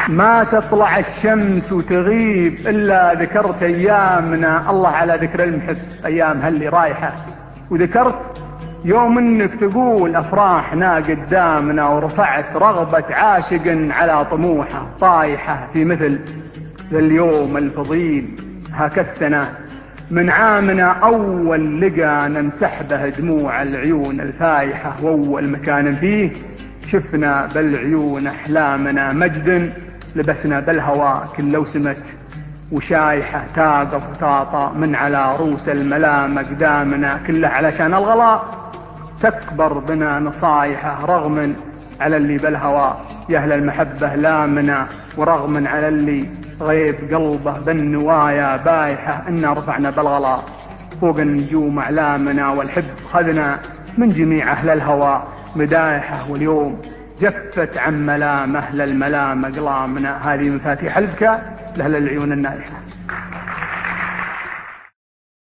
ما تطلع الشمس وتغيب إلا ذكرت أيامنا. الله على ذكر المحب، أيام هاللي رايحة. وذكرت يوم انك تقول أفراحنا قدامنا، ورفعت رغبة عاشق على طموحه طايحة في مثل ذا اليوم الفضيل. هاك السنة من عامنا أول لقى نمسح به دموع العيون الفايحة، وأول مكان فيه شفنا بالعيون أحلامنا. مجد لبسنا بالهوى كل لو سمت، وشايحة تاقف وتاطى من على روس الملام قدامنا. كله علشان الغلا تكبر بنا نصايحه، رغم على اللي بالهوى يا أهل المحبة لامنا، ورغم على اللي غيب قلبه بالنوايا بايحة. إنا رفعنا بالغلا فوق النجوم أعلامنا، والحب خذنا من جميع أهل الهوى مدايحه. واليوم جفت عن ملام أهل الملام أقلامنا. هذه مفاتيح البكاء لأهل العيون النائحة.